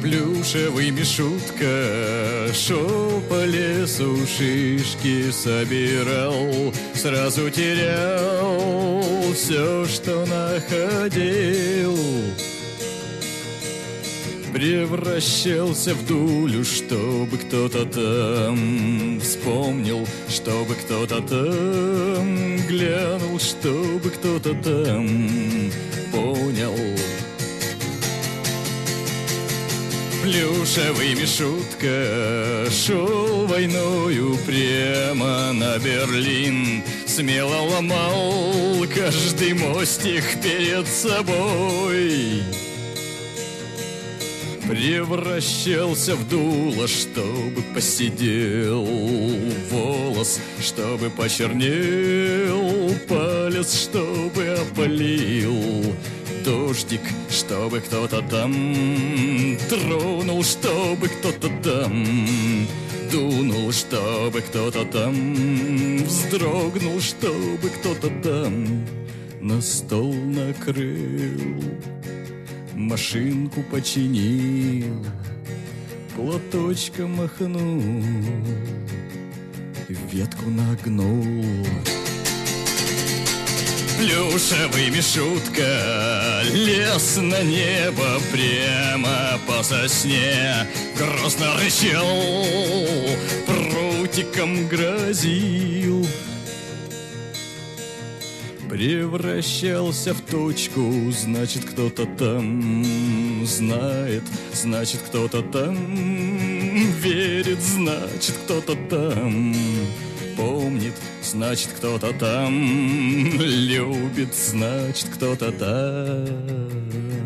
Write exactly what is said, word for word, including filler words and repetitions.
Плюшевый Мишутка шел по лесу, шишки собирал, сразу терял все, что находил. Превращался в дулю, чтобы кто-то там вспомнил, чтобы кто-то там глянул, чтобы кто-то там понял. Плюшевый Мишутка шел войною прямо на Берлин, смело ломал каждый мостик перед собой. Превращался в дуло, чтобы посидел волос, чтобы почернел палец, чтобы опалил дождик, чтобы кто-то там тронул, чтобы кто-то там дунул, чтобы кто-то там вздрогнул, чтобы кто-то там на стол накрыл, машинку починил, платочком махнул, ветку нагнул. Плюшевый Мишутка лез на небо прямо по сосне, грозно рычал, прутиком грозил. Превращался в точку, значит, кто-то там знает, значит, кто-то там верит, значит, кто-то там помнит, значит, кто-то там любит, значит, кто-то там.